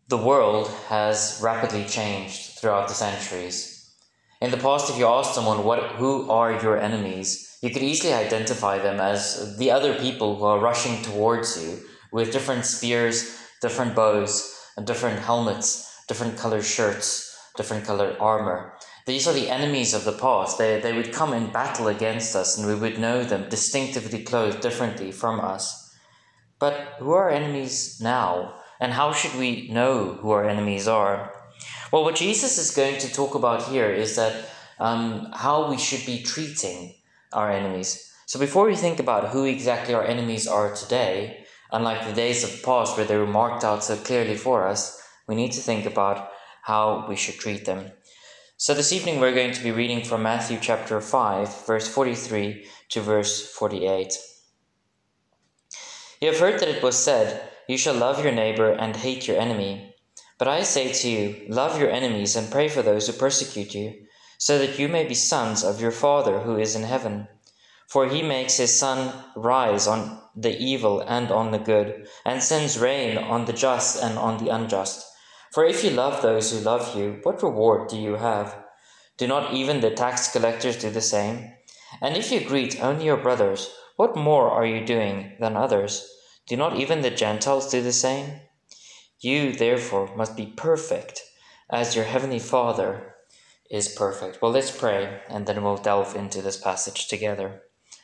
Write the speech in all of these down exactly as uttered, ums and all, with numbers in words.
The world has rapidly changed throughout the centuries. In the past, if you asked someone what who are your enemies, you could easily identify them as the other people who are rushing towards you with different spears, different bows, and different helmets, different colored shirts, different colored armor. These are the enemies of the past. They, they would come in battle against us, and we would know them distinctively clothed differently from us. But who are our enemies now? And how should we know who our enemies are? Well, what Jesus is going to talk about here is that um, how we should be treating our enemies. So before we think about who exactly our enemies are today, unlike the days of past where they were marked out so clearly for us, we need to think about how we should treat them. So this evening we're going to be reading from Matthew chapter five, verse forty-three to verse forty-eight. You have heard that it was said, "You shall love your neighbor and hate your enemy." But I say to you, love your enemies and pray for those who persecute you, so that you may be sons of your Father who is in heaven. For he makes his sun rise on the evil and on the good, and sends rain on the just and on the unjust. For if you love those who love you, what reward do you have? Do not even the tax collectors do the same? And if you greet only your brothers, what more are you doing than others? Do not even the Gentiles do the same? You, therefore, must be perfect, as your heavenly Father is perfect. Well, let's pray, and then we'll delve into this passage together.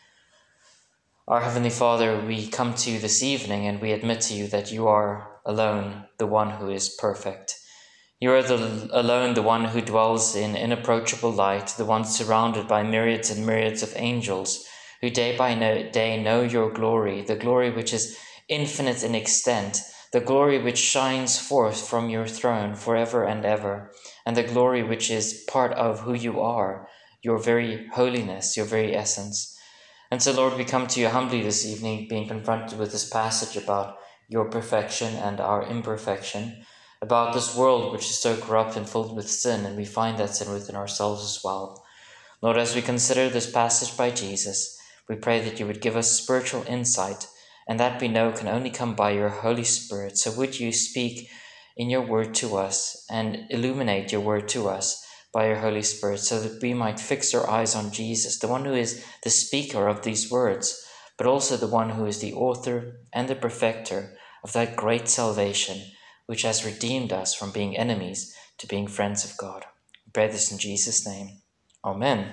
Our Heavenly Father, we come to you this evening, and we admit to you that you are alone the one who is perfect. You are the, alone the one who dwells in inapproachable light, the one surrounded by myriads and myriads of angels, who day by day know your glory, the glory which is infinite in extent, the glory which shines forth from your throne forever and ever, and the glory which is part of who you are, your very holiness, your very essence. And so, Lord, we come to you humbly this evening, being confronted with this passage about your perfection and our imperfection, about this world which is so corrupt and filled with sin, and we find that sin within ourselves as well. Lord, as we consider this passage by Jesus, we pray that you would give us spiritual insight, and that we know can only come by your Holy Spirit. So would you speak in your word to us and illuminate your word to us by your Holy Spirit, so that we might fix our eyes on Jesus, the one who is the speaker of these words, but also the one who is the author and the perfecter of that great salvation, which has redeemed us from being enemies to being friends of God. We pray this in Jesus' name. Amen.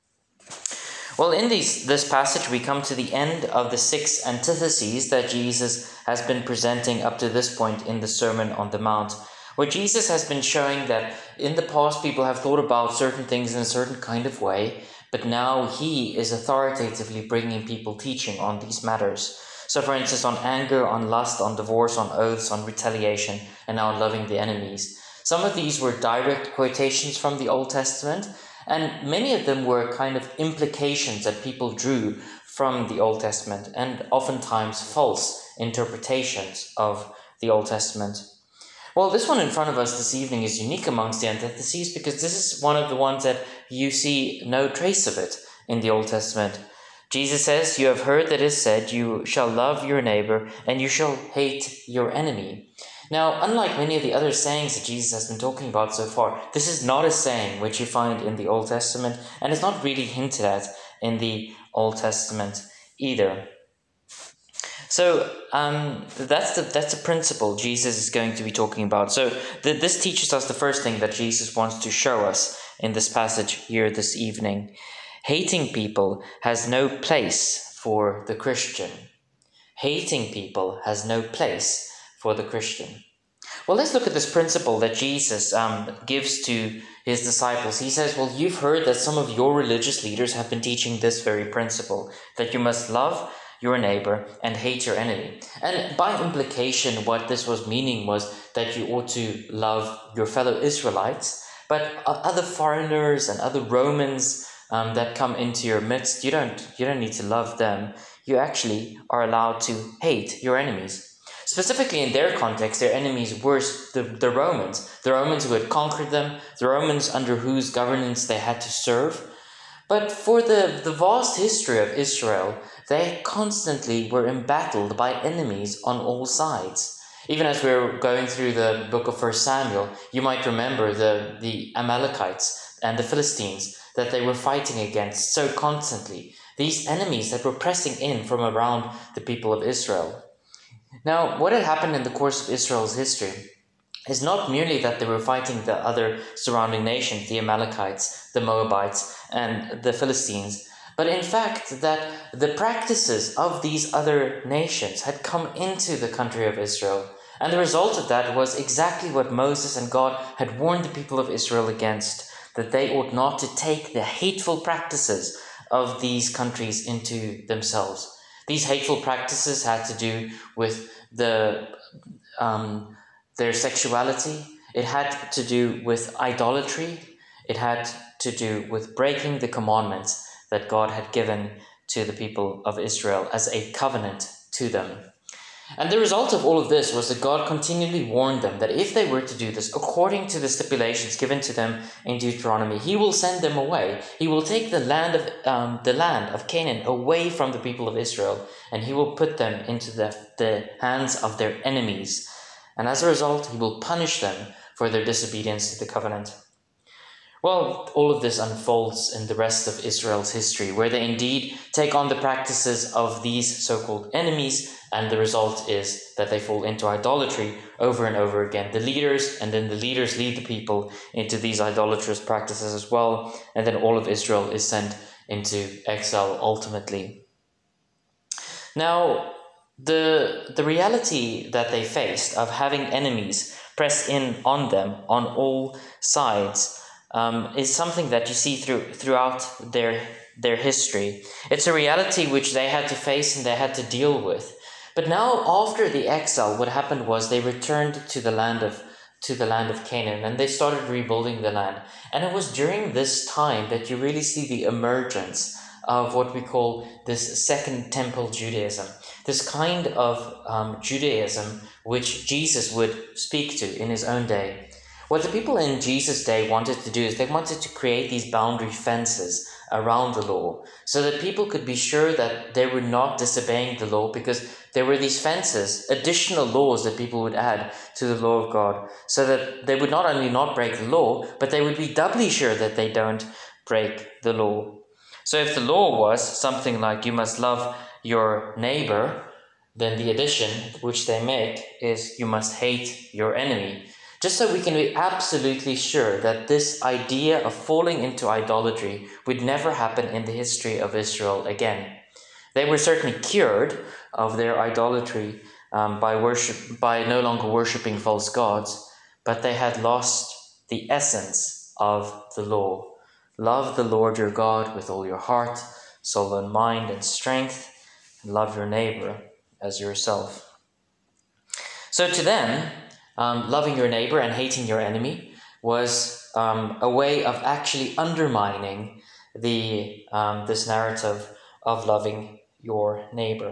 Well, in these, this passage, we come to the end of the six antitheses that Jesus has been presenting up to this point in the Sermon on the Mount, where Jesus has been showing that in the past people have thought about certain things in a certain kind of way, but now he is authoritatively bringing people teaching on these matters. So, for instance, on anger, on lust, on divorce, on oaths, on retaliation, and now on loving the enemies. Some of these were direct quotations from the Old Testament, and many of them were kind of implications that people drew from the Old Testament, and oftentimes false interpretations of the Old Testament. Well, this one in front of us this evening is unique amongst the antitheses because this is one of the ones that you see no trace of it in the Old Testament. Jesus says, "You have heard that it is said, you shall love your neighbor and you shall hate your enemy." Now, unlike many of the other sayings that Jesus has been talking about so far, this is not a saying which you find in the Old Testament, and it's not really hinted at in the Old Testament either. So um, that's the that's the principle Jesus is going to be talking about. So th- this teaches us the first thing that Jesus wants to show us in this passage here this evening. Hating people has no place for the Christian. Hating people has no place for the Christian. Well, let's look at this principle that Jesus um, gives to his disciples. He says, well, you've heard that some of your religious leaders have been teaching this very principle, that you must love your neighbor and hate your enemy. And by implication, what this was meaning was that you ought to love your fellow Israelites, but other foreigners and other Romans um, that come into your midst, you don't, you don't need to love them. You actually are allowed to hate your enemies. Specifically in their context, their enemies were the, the Romans, the Romans who had conquered them, the Romans under whose governance they had to serve. But for the, the vast history of Israel, they constantly were embattled by enemies on all sides. Even as we're going through the book of First Samuel, you might remember the, the Amalekites and the Philistines that they were fighting against so constantly. These enemies that were pressing in from around the people of Israel. Now, what had happened in the course of Israel's history is not merely that they were fighting the other surrounding nations, the Amalekites, the Moabites, and the Philistines, but in fact that the practices of these other nations had come into the country of Israel. And the result of that was exactly what Moses and God had warned the people of Israel against, that they ought not to take the hateful practices of these countries into themselves. These hateful practices had to do with the um, their sexuality. It had to do with idolatry. It had to do with breaking the commandments that God had given to the people of Israel as a covenant to them. And the result of all of this was that God continually warned them that if they were to do this according to the stipulations given to them in Deuteronomy, He will send them away. He will take the land of um, the land of Canaan away from the people of Israel, and He will put them into the, the hands of their enemies. And as a result, He will punish them for their disobedience to the covenant. Well, all of this unfolds in the rest of Israel's history, where they indeed take on the practices of these so-called enemies, and the result is that they fall into idolatry over and over again. The leaders, and then the leaders lead the people into these idolatrous practices as well, and then all of Israel is sent into exile ultimately. Now, the, the reality that they faced of having enemies press in on them on all sides Um, is something that you see through throughout their their history. It's a reality which they had to face and they had to deal with. But now, after the exile, what happened was they returned to the land of to the land of Canaan, and they started rebuilding the land. And it was during this time that you really see the emergence of what we call this Second Temple Judaism, this kind of um, Judaism which Jesus would speak to in His own day. What the people in Jesus' day wanted to do is they wanted to create these boundary fences around the law so that people could be sure that they were not disobeying the law, because there were these fences, additional laws that people would add to the law of God, so that they would not only not break the law, but they would be doubly sure that they don't break the law. So if the law was something like you must love your neighbor, then the addition which they make is you must hate your enemy. Just so we can be absolutely sure that this idea of falling into idolatry would never happen in the history of Israel again. They were certainly cured of their idolatry um, by worship, by no longer worshipping false gods, but they had lost the essence of the law. Love the Lord your God with all your heart, soul and mind and strength, and love your neighbor as yourself. So to them, Um, loving your neighbor and hating your enemy was um, a way of actually undermining the um, this narrative of loving your neighbor.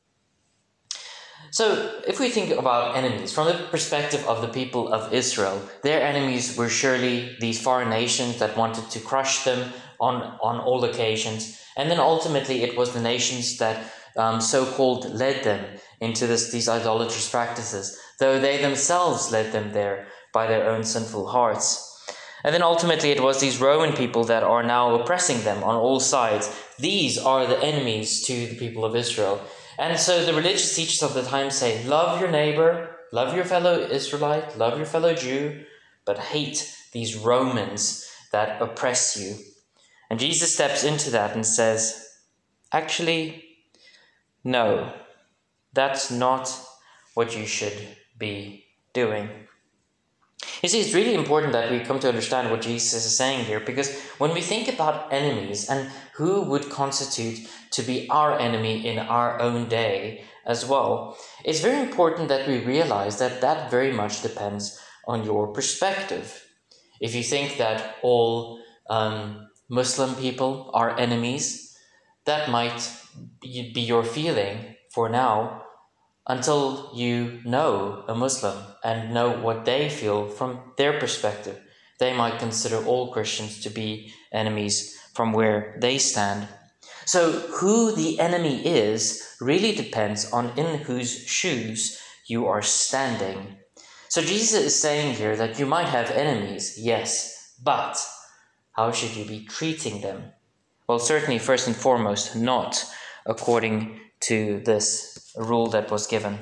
So if we think about enemies from the perspective of the people of Israel, their enemies were surely these foreign nations that wanted to crush them on, on all occasions. And then ultimately it was the nations that um, so-called led them into this, these idolatrous practices, though they themselves led them there by their own sinful hearts. And then ultimately it was these Roman people that are now oppressing them on all sides. These are the enemies to the people of Israel. And so the religious teachers of the time say, love your neighbor, love your fellow Israelite, love your fellow Jew, but hate these Romans that oppress you. And Jesus steps into that and says, actually, no, that's not what you should be doing. You see, it's really important that we come to understand what Jesus is saying here, because when we think about enemies and who would constitute to be our enemy in our own day as well, it's very important that we realize that that very much depends on your perspective. If you think that all um, Muslim people are enemies, that might be your feeling for now, until you know a Muslim and know what they feel from their perspective. They might consider all Christians to be enemies from where they stand. So who the enemy is really depends on in whose shoes you are standing. So Jesus is saying here that you might have enemies, yes, but how should you be treating them? Well, certainly, first and foremost, not according to this rule that was given.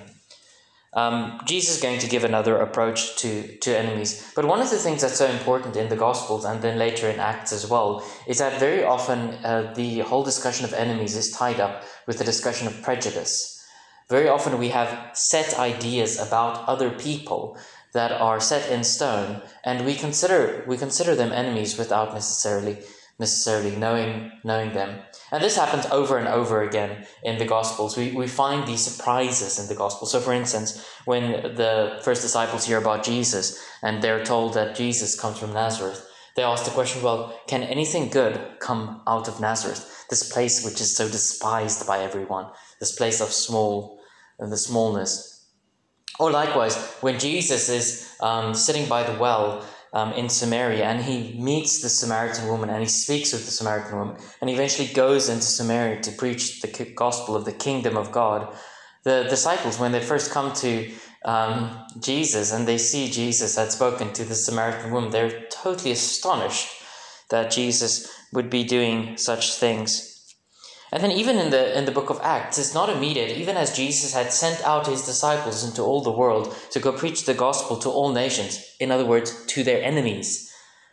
Um, Jesus is going to give another approach to, to enemies. But one of the things that's so important in the Gospels and then later in Acts as well is that very often uh, the whole discussion of enemies is tied up with the discussion of prejudice. Very often we have set ideas about other people that are set in stone, and we consider we consider them enemies without necessarily necessarily knowing knowing them. And this happens over and over again in the Gospels. We we find these surprises in the Gospels. So for instance, when the first disciples hear about Jesus and they're told that Jesus comes from Nazareth, they ask the question, well, can anything good come out of Nazareth? This place which is so despised by everyone, this place of small, and the smallness. Or likewise, when Jesus is um, sitting by the well um, in Samaria, and he meets the Samaritan woman, and he speaks with the Samaritan woman, and he eventually goes into Samaria to preach the gospel of the kingdom of God. The disciples, when they first come to um, Jesus and they see Jesus had spoken to the Samaritan woman, they're totally astonished that Jesus would be doing such things. And then even in the in the book of Acts, it's not immediate. Even as Jesus had sent out his disciples into all the world to go preach the gospel to all nations, in other words, to their enemies,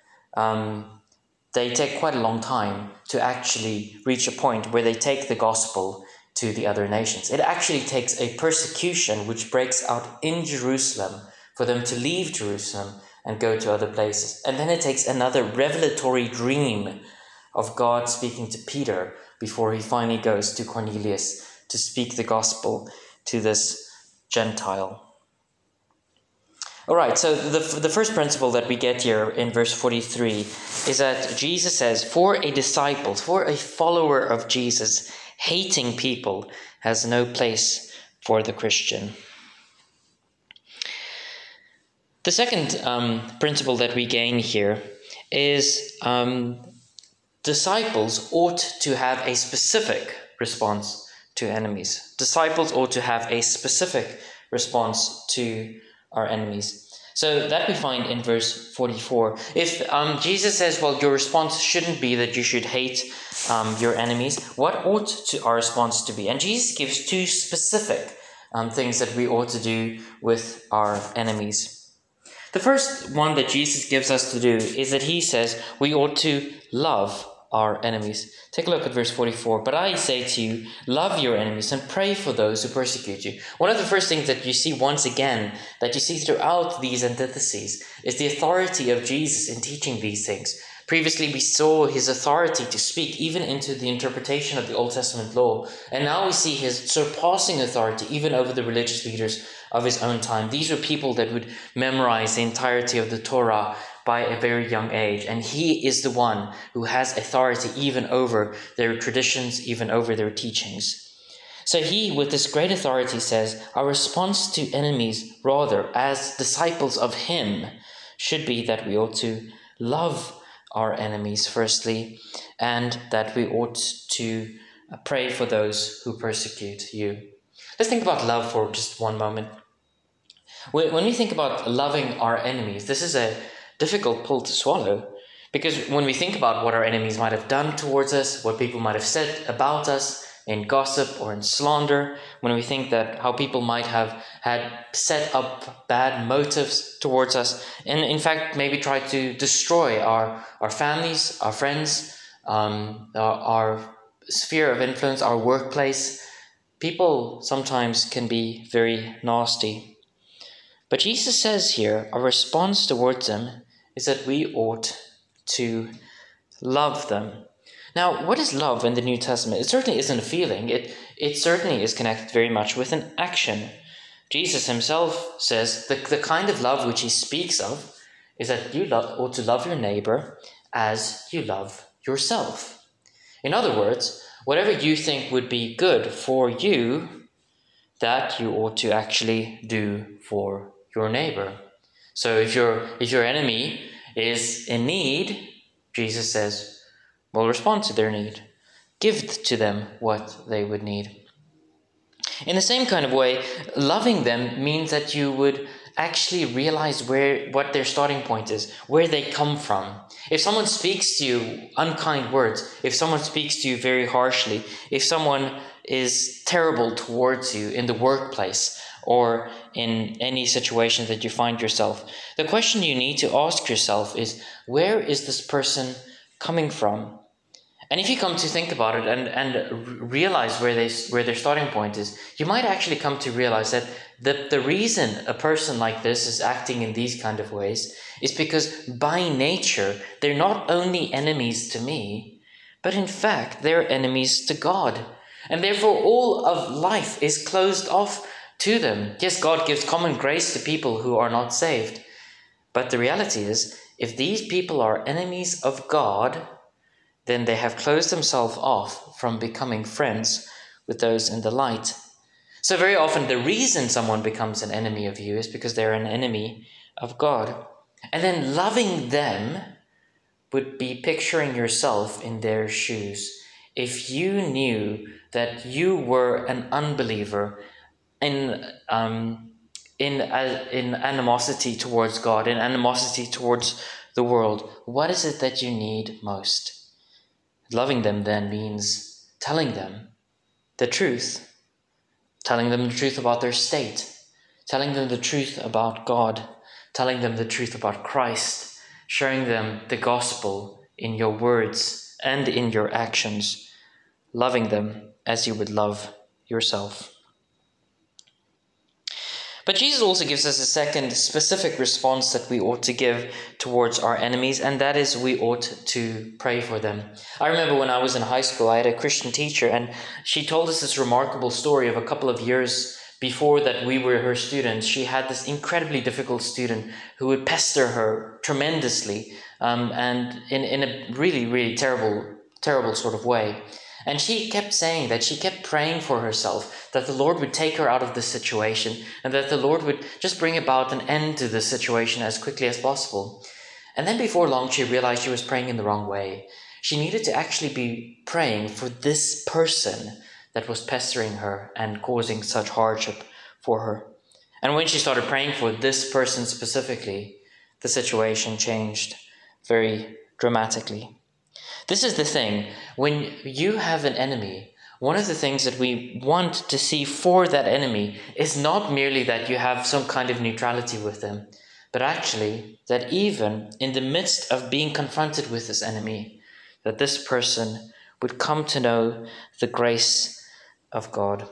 um, they take quite a long time to actually reach a point where they take the gospel to the other nations. It actually takes a persecution which breaks out in Jerusalem for them to leave Jerusalem and go to other places. And then it takes another revelatory dream of God speaking to Peter before he finally goes to Cornelius to speak the gospel to this Gentile. All right, so the, the first principle that we get here in verse forty-three is that Jesus says, for a disciple, for a follower of Jesus, hating people has no place for the Christian. The second um, principle that we gain here is um, disciples ought to have a specific response to enemies. Disciples ought to have a specific response to our enemies. So that we find in verse forty-four. If um, Jesus says, well, your response shouldn't be that you should hate um, your enemies, what ought to our response to be? And Jesus gives two specific um, things that we ought to do with our enemies. The first one that Jesus gives us to do is that he says we ought to love our enemies. Take a look at verse forty-four. But I say to you, love your enemies and pray for those who persecute you. One of the first things that you see once again, that you see throughout these antitheses, is the authority of Jesus in teaching these things. Previously, we saw his authority to speak even into the interpretation of the Old Testament law. And now we see his surpassing authority even over the religious leaders of his own time. These were people that would memorize the entirety of the Torah by a very young age. And he is the one who has authority even over their traditions, even over their teachings. So he, with this great authority, says, our response to enemies, rather, as disciples of him, should be that we ought to love our enemies, firstly, and that we ought to pray for those who persecute you. Let's think about love for just one moment. When we think about loving our enemies, this is a difficult pill to swallow, because when we think about what our enemies might have done towards us, what people might have said about us in gossip or in slander, when we think that how people might have had set up bad motives towards us, and in fact maybe try to destroy our, our families, our friends, um, our, our sphere of influence, our workplace, people sometimes can be very nasty. But Jesus says here, our response towards them is that we ought to love them. Now, what is love in the New Testament? It certainly isn't a feeling. It, it certainly is connected very much with an action. Jesus himself says the, the kind of love which he speaks of is that you love, ought to love your neighbor as you love yourself. In other words, whatever you think would be good for you, that you ought to actually do for your neighbor. So if your if your enemy is in need, Jesus says, well, respond to their need. Give to them what they would need. In the same kind of way, loving them means that you would actually realize where what their starting point is, where they come from. If someone speaks to you unkind words, if someone speaks to you very harshly, if someone is terrible towards you in the workplace or in any situation that you find yourself, the question you need to ask yourself is, where is this person coming from? And if you come to think about it and, and realize where they where their starting point is, you might actually come to realize that the, the reason a person like this is acting in these kind of ways is because by nature, they're not only enemies to me, but in fact, they're enemies to God. And therefore, all of life is closed off to them. Yes, God gives common grace to people who are not saved. But the reality is, if these people are enemies of God, then they have closed themselves off from becoming friends with those in the light. So very often the reason someone becomes an enemy of you is because they're an enemy of God. And then loving them would be picturing yourself in their shoes. If you knew that you were an unbeliever in um, in uh, in animosity towards God, in animosity towards the world, what is it that you need most? Loving them then means telling them the truth, telling them the truth about their state, telling them the truth about God, telling them the truth about Christ, sharing them the gospel in your words and in your actions, loving them as you would love yourself. But Jesus also gives us a second specific response that we ought to give towards our enemies, and that is we ought to pray for them. I remember when I was in high school, I had a Christian teacher, and she told us this remarkable story of a couple of years before that we were her students. She had this incredibly difficult student who would pester her tremendously, um, and in, in a really, really terrible, terrible sort of way. And she kept saying that, she kept praying for herself, that the Lord would take her out of this situation and that the Lord would just bring about an end to this situation as quickly as possible. And then before long, she realized she was praying in the wrong way. She needed to actually be praying for this person that was pestering her and causing such hardship for her. And when she started praying for this person specifically, the situation changed very dramatically. This is the thing, when you have an enemy, one of the things that we want to see for that enemy is not merely that you have some kind of neutrality with them, but actually that even in the midst of being confronted with this enemy, that this person would come to know the grace of God.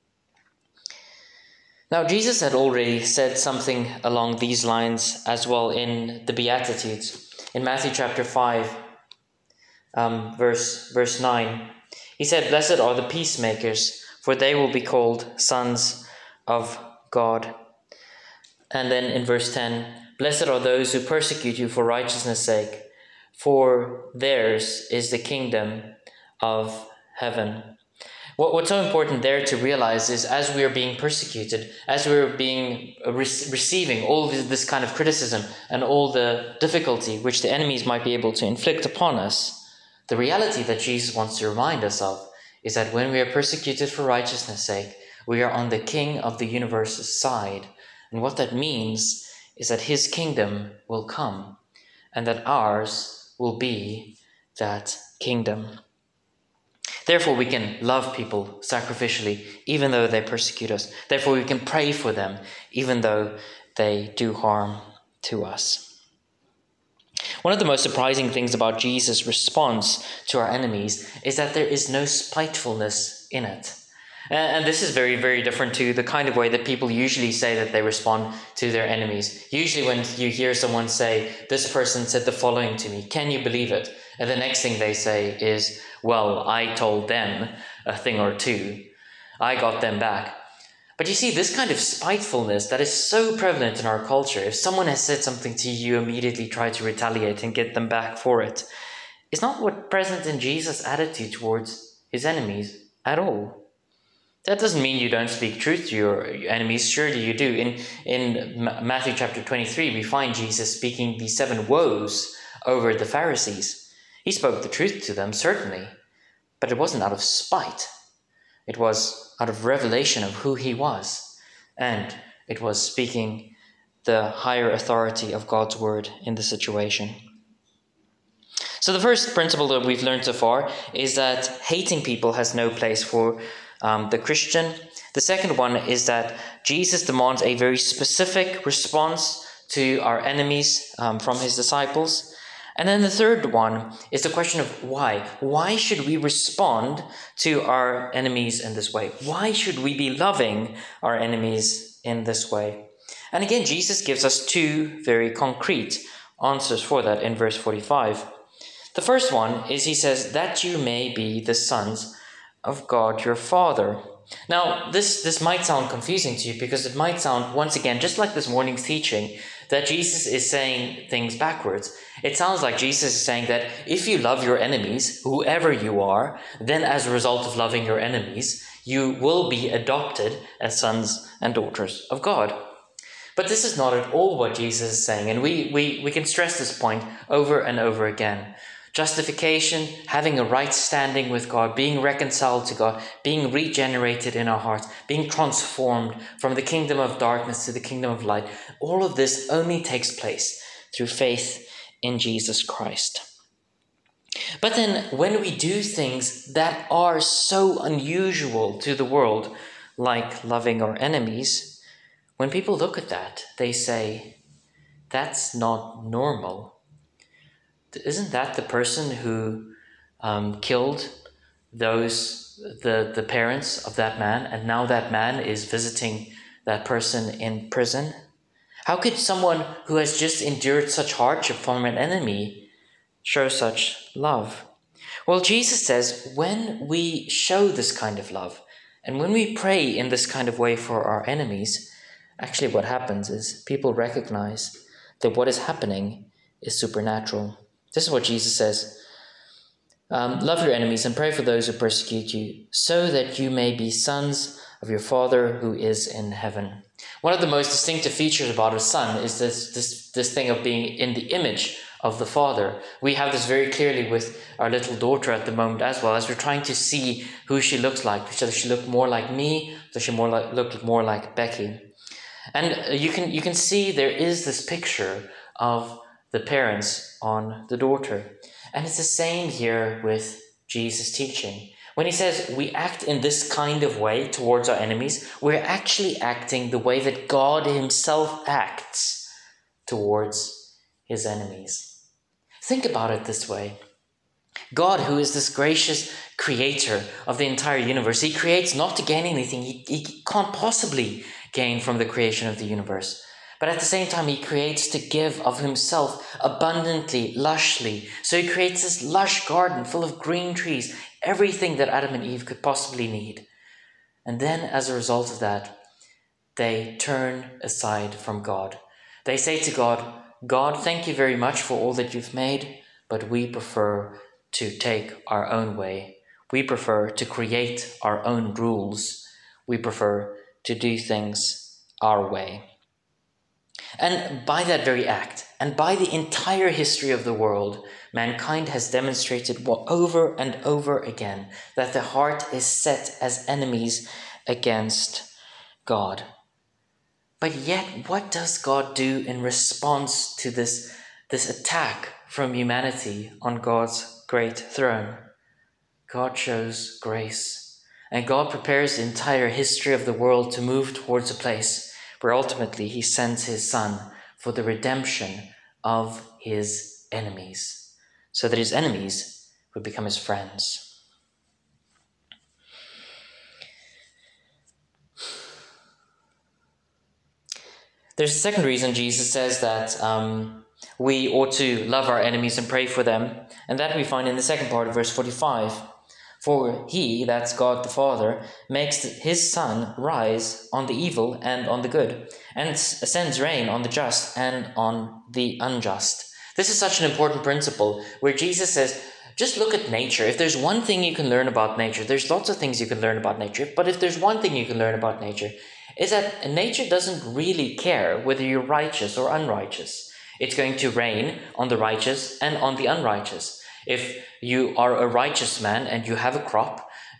Now, Jesus had already said something along these lines as well in the Beatitudes. In Matthew chapter five, Um, verse verse nine, he said, "Blessed are the peacemakers, for they will be called sons of God." And then in verse ten, "Blessed are those who persecute you for righteousness' sake, for theirs is the kingdom of heaven." What, what's so important there to realize is, as we are being persecuted, as we are being re- receiving all this, this kind of criticism and all the difficulty which the enemies might be able to inflict upon us, the reality that Jesus wants to remind us of is that when we are persecuted for righteousness' sake, we are on the King of the universe's side. And what that means is that his kingdom will come and that ours will be that kingdom. Therefore, we can love people sacrificially, even though they persecute us. Therefore, we can pray for them, even though they do harm to us. One of the most surprising things about Jesus' response to our enemies is that there is no spitefulness in it. And this is very, very different to the kind of way that people usually say that they respond to their enemies. Usually when you hear someone say, "This person said the following to me, can you believe it?" And the next thing they say is, "Well, I told them a thing or two. I got them back." But you see, this kind of spitefulness that is so prevalent in our culture, if someone has said something to you, you immediately try to retaliate and get them back for it, is not what's present in Jesus' attitude towards his enemies at all. That doesn't mean you don't speak truth to your enemies. Surely you do. In, in Matthew chapter twenty-three, we find Jesus speaking these seven woes over the Pharisees. He spoke the truth to them, certainly, but it wasn't out of spite. It was out of revelation of who he was. And it was speaking the higher authority of God's word in the situation. So the first principle that we've learned so far is that hating people has no place for um, the Christian. The second one is that Jesus demands a very specific response to our enemies um, from his disciples. And then the third one is the question of why. Why should we respond to our enemies in this way? Why should we be loving our enemies in this way? And again, Jesus gives us two very concrete answers for that in verse forty-five. The first one is he says, that you may be the sons of God your Father. Now, this, this might sound confusing to you because it might sound, once again, just like this morning's teaching, that Jesus is saying things backwards. It sounds like Jesus is saying that if you love your enemies, whoever you are, then as a result of loving your enemies, you will be adopted as sons and daughters of God. But this is not at all what Jesus is saying, and we, we, we can stress this point over and over again. Justification, having a right standing with God, being reconciled to God, being regenerated in our hearts, being transformed from the kingdom of darkness to the kingdom of light, all of this only takes place through faith in Jesus Christ. But then when we do things that are so unusual to the world, like loving our enemies, when people look at that, they say, that's not normal. Isn't that the person who um, killed those the, the parents of that man, and now that man is visiting that person in prison? How could someone who has just endured such hardship from an enemy show such love? Well, Jesus says when we show this kind of love, and when we pray in this kind of way for our enemies, actually what happens is people recognize that what is happening is supernatural. This is what Jesus says. Um, love your enemies and pray for those who persecute you, so that you may be sons of your Father who is in heaven. One of the most distinctive features about a son is this, this, this thing of being in the image of the Father. We have this very clearly with our little daughter at the moment as well, as we're trying to see who she looks like. Does she look more like me? Does she more like, look more like Becky? And you can, you can see there is this picture of the parents on the daughter. And it's the same here with Jesus' teaching. When he says we act in this kind of way towards our enemies, we're actually acting the way that God himself acts towards his enemies. Think about it this way. God, who is this gracious creator of the entire universe, he creates not to gain anything he, he can't possibly gain from the creation of the universe. But at the same time, he creates to give of himself abundantly, lushly. So he creates this lush garden full of green trees, everything that Adam and Eve could possibly need. And then as a result of that, they turn aside from God. They say to God, God, thank you very much for all that you've made, but we prefer to take our own way. We prefer to create our own rules. We prefer to do things our way. And by that very act, and by the entire history of the world, mankind has demonstrated over and over again that the heart is set as enemies against God. But yet, what does God do in response to this, this attack from humanity on God's great throne? God shows grace, and God prepares the entire history of the world to move towards a place where ultimately he sends his son for the redemption of his enemies, so that his enemies would become his friends. There's a second reason Jesus says that um, we ought to love our enemies and pray for them, and that we find in the second part of verse forty-five. For he, that's God the Father, makes his sun rise on the evil and on the good, and sends rain on the just and on the unjust. This is such an important principle where Jesus says, just look at nature. If there's one thing you can learn about nature, there's lots of things you can learn about nature, but if there's one thing you can learn about nature, is that nature doesn't really care whether you're righteous or unrighteous. It's going to rain on the righteous and on the unrighteous. If you are a righteous man and you have a crop,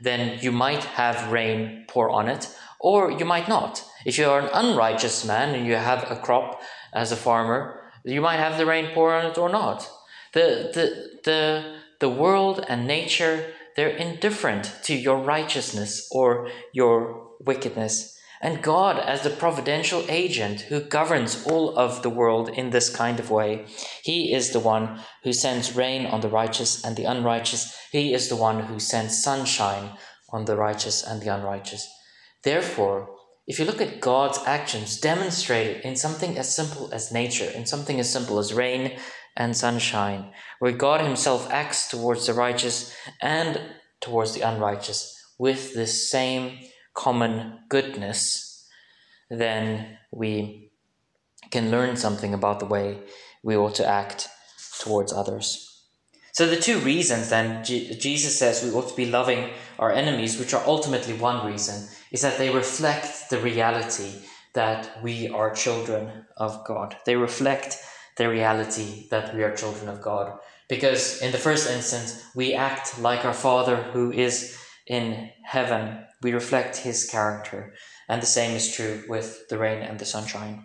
then you might have rain pour on it, or you might not. If you are an unrighteous man and you have a crop as a farmer, you might have the rain pour on it or not. The, the, the, the world and nature, they're indifferent to your righteousness or your wickedness. And God, as the providential agent who governs all of the world in this kind of way, he is the one who sends rain on the righteous and the unrighteous. He is the one who sends sunshine on the righteous and the unrighteous. Therefore, if you look at God's actions demonstrated in something as simple as nature, in something as simple as rain and sunshine, where God himself acts towards the righteous and towards the unrighteous with this same common goodness, then we can learn something about the way we ought to act towards others. So the two reasons then G- Jesus says we ought to be loving our enemies, which are ultimately one reason, is that they reflect the reality that we are children of God. They reflect the reality that we are children of God. Because in the first instance, we act like our Father who is in heaven. We reflect his character. And the same is true with the rain and the sunshine.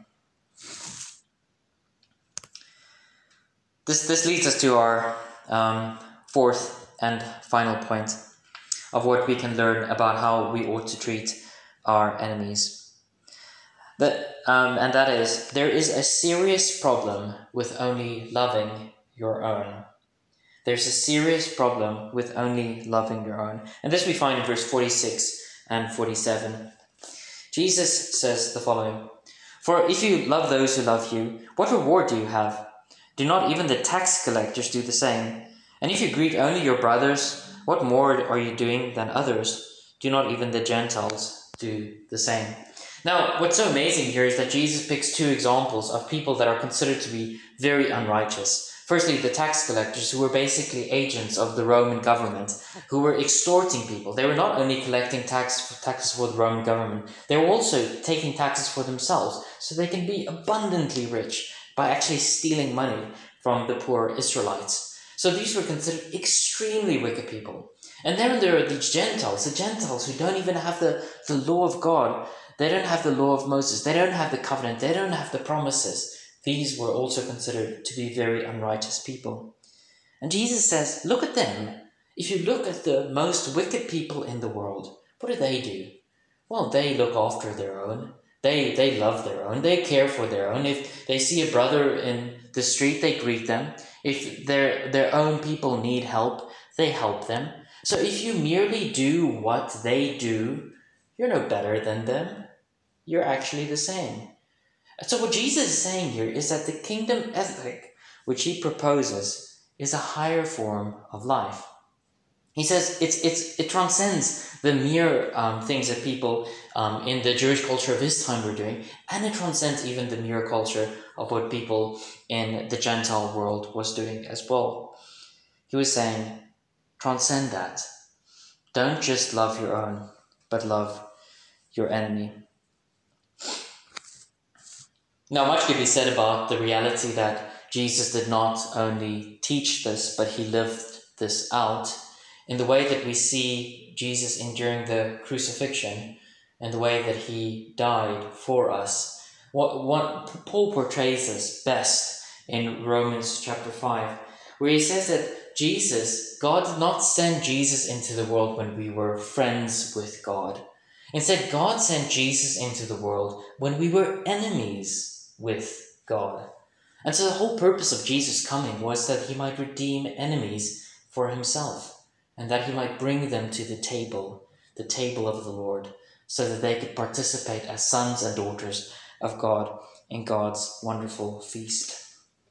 This, this leads us to our um, fourth and final point of what we can learn about how we ought to treat our enemies. That, um, and that is, there is a serious problem with only loving your own. There's a serious problem with only loving your own. And this we find in verse forty-six and forty-seven. Jesus says the following, "For if you love those who love you, what reward do you have? Do not even the tax collectors do the same? And if you greet only your brothers, what more are you doing than others? Do not even the Gentiles do the same?" Now, what's so amazing here is that Jesus picks two examples of people that are considered to be very unrighteous. Firstly, the tax collectors, who were basically agents of the Roman government, who were extorting people. They were not only collecting tax, taxes for the Roman government, they were also taking taxes for themselves, so they can be abundantly rich by actually stealing money from the poor Israelites. So these were considered extremely wicked people. And then there are these Gentiles, the Gentiles who don't even have the, the law of God. They don't have the law of Moses. They don't have the covenant. They don't have the promises. These were also considered to be very unrighteous people. And Jesus says, look at them. If you look at the most wicked people in the world, what do they do? Well, they look after their own. They, they love their own. They care for their own. If they see a brother in the street, they greet them. If their, their own people need help, they help them. So if you merely do what they do, you're no better than them. You're actually the same. So what Jesus is saying here is that the kingdom ethic which he proposes is a higher form of life. He says it's it's it transcends the mere um, things that people um, in the Jewish culture of his time were doing, and it transcends even the mere culture of what people in the Gentile world was doing as well. He was saying, transcend that. Don't just love your own, but love your enemy. Now, much could be said about the reality that Jesus did not only teach this, but he lived this out in the way that we see Jesus enduring the crucifixion and the way that he died for us. What, what Paul portrays this best in Romans chapter five, where he says that Jesus, God did not send Jesus into the world when we were friends with God. Instead, God sent Jesus into the world when we were enemies with God. And so the whole purpose of Jesus coming was that he might redeem enemies for himself, and that he might bring them to the table, the table of the Lord, so that they could participate as sons and daughters of God in God's wonderful feast.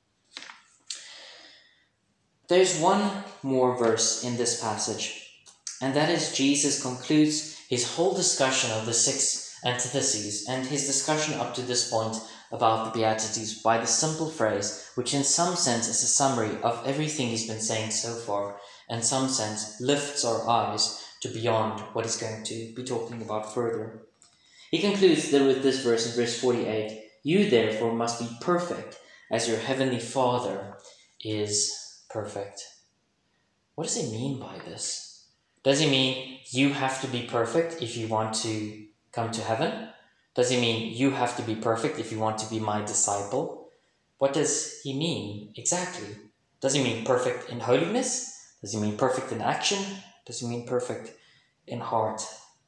There's one more verse in this passage, and that is Jesus concludes his whole discussion of the six antitheses and his discussion up to this point about the Beatitudes by the simple phrase, which in some sense is a summary of everything he's been saying so far, and in some sense lifts our eyes to beyond what he's going to be talking about further. He concludes that with this verse in verse forty-eight, "You therefore must be perfect as your heavenly Father is perfect." What does he mean by this? Does he mean you have to be perfect if you want to come to heaven? Does he mean you have to be perfect if you want to be my disciple? What does he mean exactly? Does he mean perfect in holiness? Does he mean perfect in action? Does he mean perfect in heart?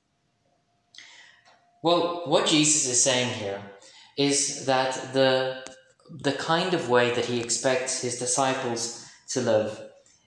Well, what Jesus is saying here is that the, the kind of way that he expects his disciples to live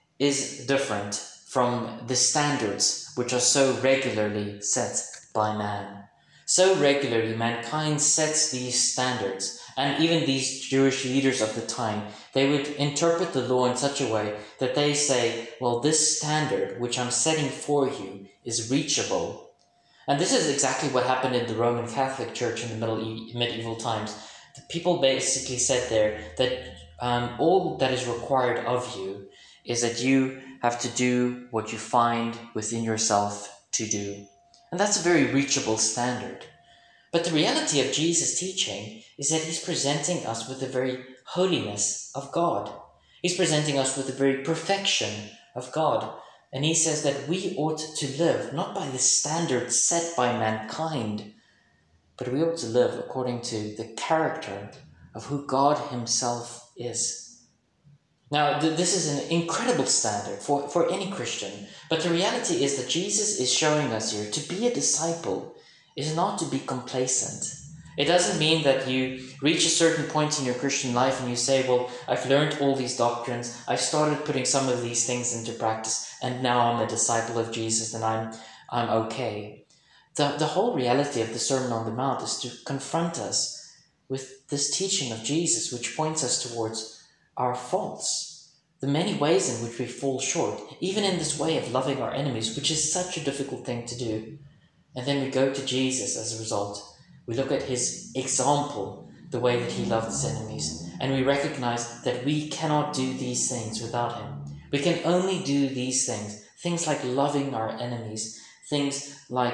is different from the standards which are so regularly set by man. So regularly, mankind sets these standards, and even these Jewish leaders of the time, they would interpret the law in such a way that they say, well, this standard which I'm setting for you is reachable. And this is exactly what happened in the Roman Catholic Church in the middle medieval times. The people basically said there that um, all that is required of you is that you have to do what you find within yourself to do. And that's a very reachable standard. But the reality of Jesus' teaching is that he's presenting us with the very holiness of God. He's presenting us with the very perfection of God. And he says that we ought to live not by the standards set by mankind, but we ought to live according to the character of who God himself is. Now, th- this is an incredible standard for, for any Christian, but the reality is that Jesus is showing us here to be a disciple is not to be complacent. It doesn't mean that you reach a certain point in your Christian life and you say, well, I've learned all these doctrines, I've started putting some of these things into practice, and now I'm a disciple of Jesus and I'm I'm okay. The, the whole reality of the Sermon on the Mount is to confront us with this teaching of Jesus, which points us towards our faults, the many ways in which we fall short, even in this way of loving our enemies, which is such a difficult thing to do. And then we go to Jesus as a result. We look at his example, the way that he loved his enemies, and we recognize that we cannot do these things without him. We can only do these things, things like loving our enemies, things like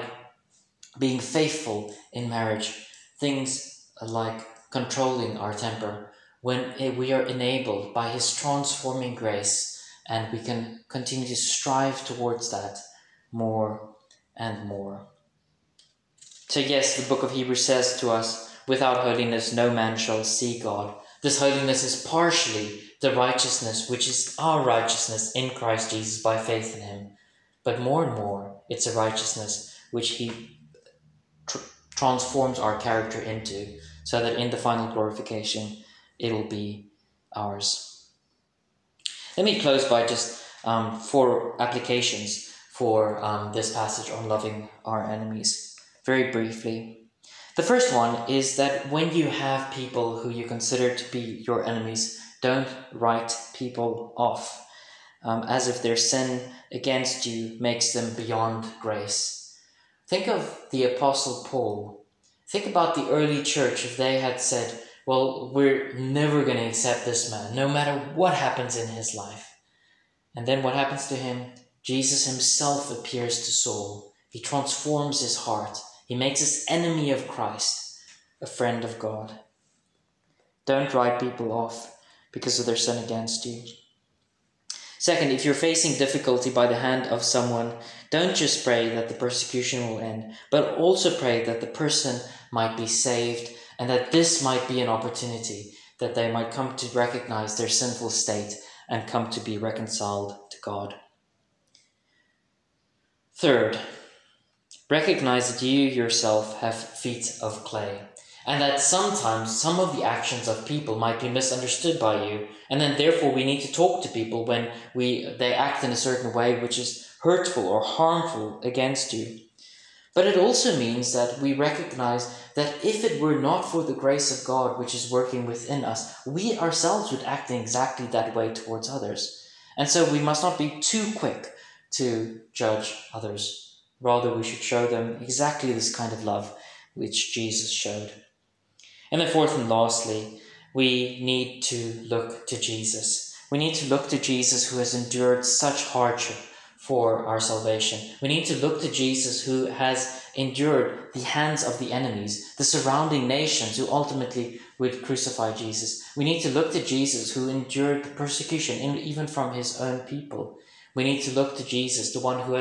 being faithful in marriage, things like controlling our temper, when we are enabled by his transforming grace, and we can continue to strive towards that more and more. So yes, the book of Hebrews says to us, without holiness no man shall see God. This holiness is partially the righteousness which is our righteousness in Christ Jesus by faith in him. But more and more, it's a righteousness which he tr- transforms our character into, so that in the final glorification, it will be ours. Let me close by just um, four applications for um, this passage on loving our enemies. Very briefly. The first one is that when you have people who you consider to be your enemies, don't write people off, um, as if their sin against you makes them beyond grace. Think of the Apostle Paul. Think about the early church if they had said, well, we're never going to accept this man, no matter what happens in his life. And then what happens to him? Jesus himself appears to Saul. He transforms his heart. He makes his enemy of Christ a friend of God. Don't write people off because of their sin against you. Second, if you're facing difficulty by the hand of someone, don't just pray that the persecution will end, but also pray that the person might be saved and that this might be an opportunity that they might come to recognize their sinful state and come to be reconciled to God. Third, recognize that you yourself have feet of clay, and that sometimes some of the actions of people might be misunderstood by you, and then therefore we need to talk to people when we they act in a certain way which is hurtful or harmful against you. But it also means that we recognize that if it were not for the grace of God which is working within us, we ourselves would act in exactly that way towards others. And so we must not be too quick to judge others. Rather, we should show them exactly this kind of love which Jesus showed. And then fourth and lastly, we need to look to Jesus. We need to look to Jesus who has endured such hardship for our salvation. We need to look to Jesus who has endured the hands of the enemies, the surrounding nations who ultimately would crucify Jesus. We need to look to Jesus who endured the persecution even from his own people. We need to look to Jesus, the one who has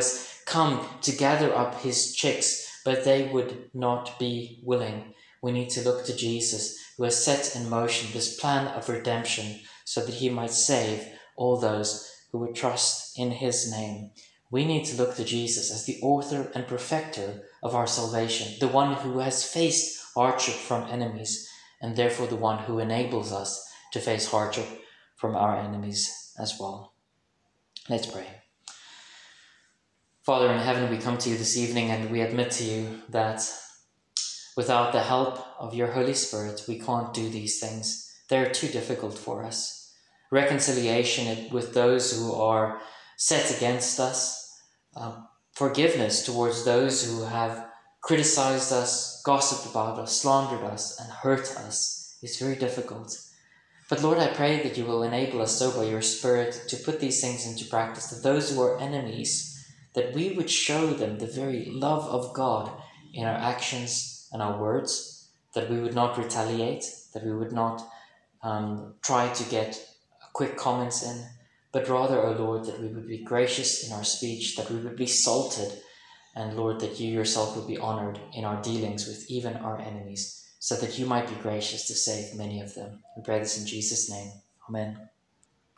come to gather up his chicks, but they would not be willing. We need to look to Jesus, who has set in motion this plan of redemption so that he might save all those who would trust in his name. We need to look to Jesus as the author and perfecter of our salvation, the one who has faced hardship from enemies, and therefore the one who enables us to face hardship from our enemies as well. Let's pray. Father in heaven, we come to you this evening and we admit to you that without the help of your Holy Spirit, we can't do these things. They're too difficult for us. Reconciliation with those who are set against us, uh, forgiveness towards those who have criticized us, gossiped about us, slandered us, and hurt us is very difficult. But Lord, I pray that you will enable us so by your Spirit to put these things into practice, that those who are enemies, that we would show them the very love of God in our actions and our words, that we would not retaliate, that we would not um, try to get quick comments in, but rather, O Lord, that we would be gracious in our speech, that we would be salted, and Lord, that you yourself would be honored in our dealings with even our enemies, so that you might be gracious to save many of them. We pray this in Jesus' name. Amen.